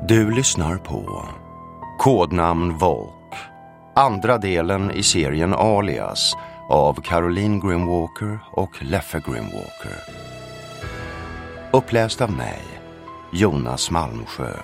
Du lyssnar på Kodnamn Volk, andra delen i serien Alias av Caroline Grimwalker och Leffe Grimwalker. Uppläst av mig, Jonas Malmsjö.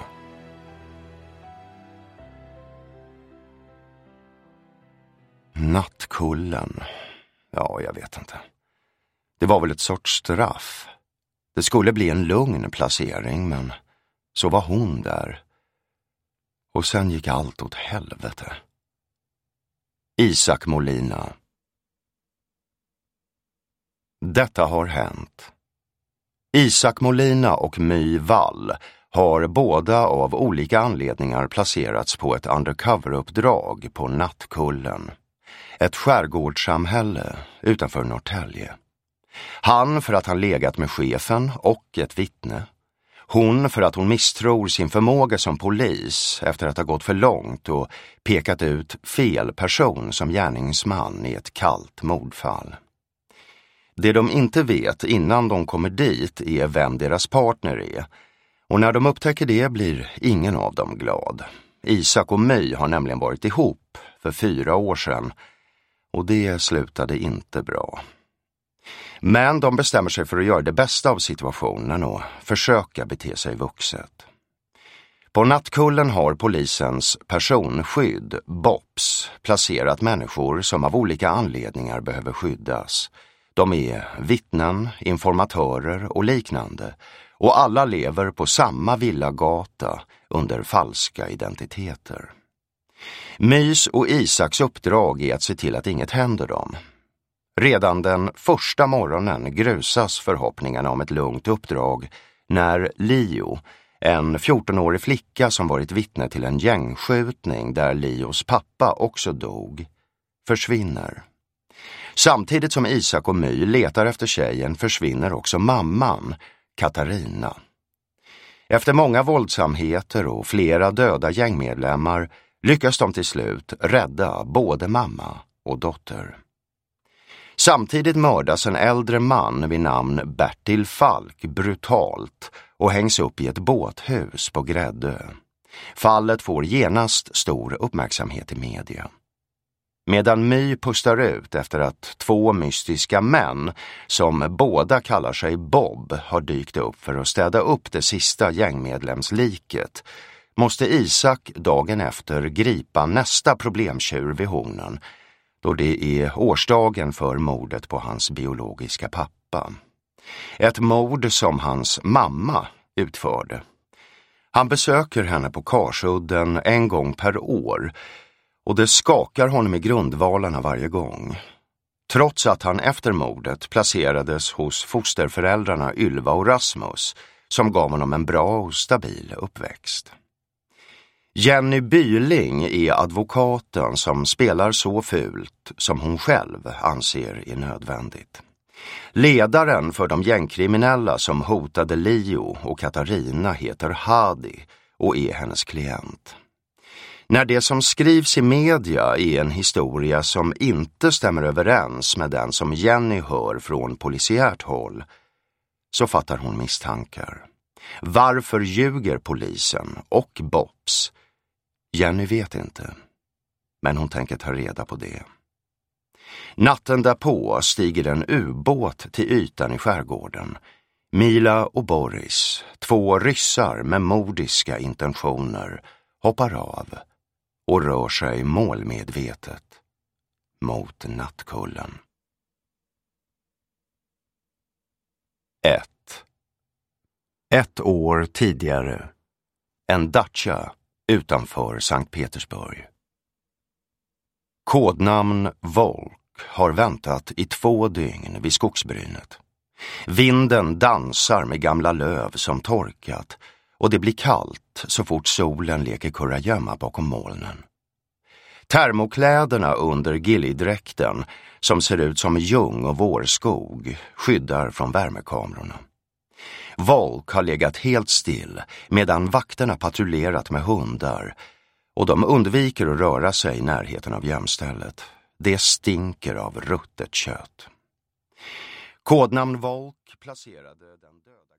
Nattkullen. Ja, jag vet inte. Det var väl ett sorts straff. Det skulle bli en lugn placering, men så var hon där. Och sen gick allt åt helvete. Isak Molina. Detta har hänt. Isak Molina och My Wall har båda av olika anledningar placerats på ett undercover-uppdrag på Nattkullen. Ett skärgårdssamhälle utanför Norrtälje. Han för att han legat med chefen och ett vittne. Hon för att hon misstror sin förmåga som polis efter att ha gått för långt och pekat ut fel person som gärningsman i ett kallt mordfall. Det de inte vet innan de kommer dit är vem deras partner är. Och när de upptäcker det blir ingen av dem glad. Isak och My har nämligen varit ihop för 4 år sedan och det slutade inte bra. Men de bestämmer sig för att göra det bästa av situationen och försöka bete sig vuxet. På Nattkullen har polisens personskydd, BOPS, placerat människor som av olika anledningar behöver skyddas. De är vittnen, informatörer och liknande, och alla lever på samma villagata under falska identiteter. Mys och Isaks uppdrag är att se till att inget händer dem. Redan den första morgonen grusas förhoppningarna om ett lugnt uppdrag när Leo, en 14-årig flicka som varit vittne till en gängskjutning där Leos pappa också dog, försvinner. Samtidigt som Isak och My letar efter tjejen försvinner också mamman, Katarina. Efter många våldsamheter och flera döda gängmedlemmar lyckas de till slut rädda både mamma och dotter. Samtidigt mördas en äldre man vid namn Bertil Falk brutalt och hängs upp i ett båthus på Gräddö. Fallet får genast stor uppmärksamhet i media. Medan My pustar ut efter att 2 mystiska män, som båda kallar sig Bob, har dykt upp för att städa upp det sista gängmedlemsliket, måste Isak dagen efter gripa nästa problemtjur vid hornen, då det är årsdagen för mordet på hans biologiska pappa. Ett mord som hans mamma utförde. Han besöker henne på Karsudden en gång per år och det skakar honom i grundvalarna varje gång. Trots att han efter mordet placerades hos fosterföräldrarna Ylva och Rasmus som gav honom en bra och stabil uppväxt. Jenny Byling är advokaten som spelar så fult som hon själv anser är nödvändigt. Ledaren för de gängkriminella som hotade Leo och Katarina heter Hadi och är hennes klient. När det som skrivs i media är en historia som inte stämmer överens med den som Jenny hör från polisiärt håll, så fattar hon misstankar. Varför ljuger polisen och BOPS? Jenny vet inte, men hon tänker ta reda på det. Natten därpå stiger en ubåt till ytan i skärgården. Mila och Boris, 2 ryssar med mordiska intentioner, hoppar av och rör sig målmedvetet mot Nattkullen. 1. 1 år tidigare. En dacha utanför Sankt Petersburg. Kodnamn Volk har väntat i 2 dygn vid skogsbrynet. Vinden dansar med gamla löv som torkat och det blir kallt så fort solen leker kurragömma bakom molnen. Termokläderna under gillidräkten, som ser ut som ljung och vårskog, skyddar från värmekamerorna. Volk har legat helt still medan vakterna patrullerat med hundar och de undviker att röra sig i närheten av gömstället. Det stinker av ruttet kött. Kodnamn Volk placerade den döda